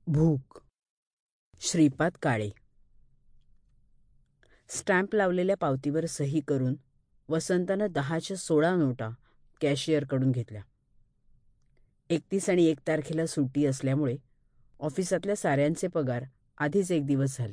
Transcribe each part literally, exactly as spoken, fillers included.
भूक. श्रीपाद काळे. स्टॅम्प लावलेल्या पावतीवर सही करून वसंतानं दहाच्या सोळा नोटा कॅशियरकडून घेतल्या. एकतीस आणि एक तारखेला सुट्टी असल्यामुळे ऑफिसातल्या साऱ्यांचे पगार आधीच एक दिवस झाले.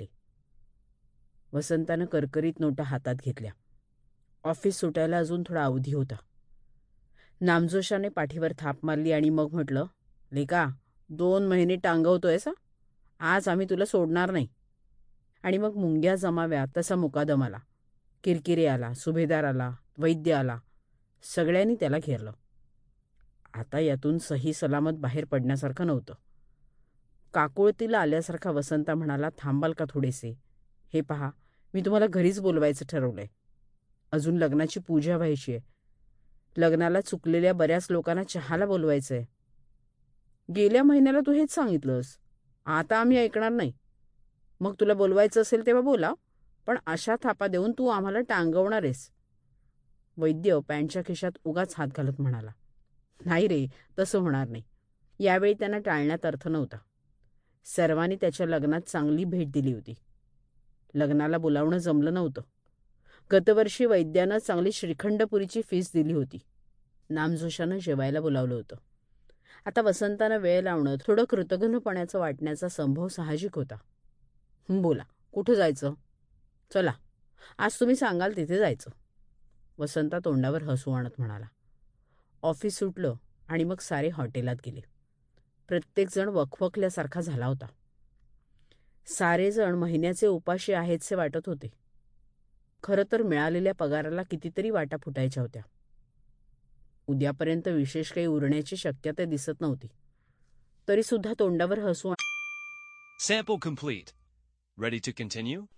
वसंतानं करकरीत नोटा हातात घेतल्या. ऑफिस सुटायला अजून थोडा अवधी होता. नामजोशाने पाठीवर थाप मारली आणि मग म्हटलं, लेका, दोन महिने टांगवतोय सा, आज आम्ही तुला सोडणार नाही. आणि मग मुंग्या जमाव्या तसा मुकादम आला. किरकिरे आला, सुभेदार आला, वैद्य आला. सगळ्यांनी त्याला घेरलं. आता यातून सही सलामत बाहेर पडण्यासारखं नव्हतं. काकुळतीला आल्यासारखा वसंता म्हणाला, थांबाल का थोडेसे? हे पहा, मी तुम्हाला घरीच बोलवायचं ठरवलंय. अजून लग्नाची पूजा व्हायची आहे. लग्नाला चुकलेल्या बऱ्याच लोकांना चहाला बोलवायचंय. गेल्या महिन्याला तू हेच सांगितलंस. आता आम्ही ऐकणार नाही. मग तुला बोलवायचं असेल तेव्हा बोला, पण अशा थापा देऊन तू आम्हाला टांगवणार आहेस. वैद्य पॅन्टच्या खिशात उगाच हात घालत म्हणाला, नाही रे, तसं होणार नाही. यावेळी त्यांना टाळण्यात अर्थ नव्हता. सर्वांनी त्याच्या लग्नात चांगली भेट दिली होती. लग्नाला बोलावणं जमलं नव्हतं. गतवर्षी वैद्यानं चांगली श्रीखंडपुरीची फीस दिली होती. नामजोशानं जेवायला बोलावलं होतं. आता वसंतानं वेळ लावणं थोडं कृतघ्नपणाचं वाटण्याचा संभव साहजिक होता. बोला, कुठं जायचं? चला, आज तुम्ही सांगाल तिथे जायचं. वसंता तोंडावर हसू आणत म्हणाला. ऑफिस सुटलं आणि मग सारे हॉटेलात गेले. प्रत्येकजण वखवकल्यासारखा झाला होता. सारेजण महिन्याचे उपाशी आहेतसे वाटत होते. खरं तर मिळालेल्या पगाराला कितीतरी वाटा फुटायच्या होत्या. उद्यापर्यंत विशेष काही उरण्याची शक्यता दिसत नव्हती. तरी सुद्धा तोंडावर हसू. Sample complete. Ready to continue?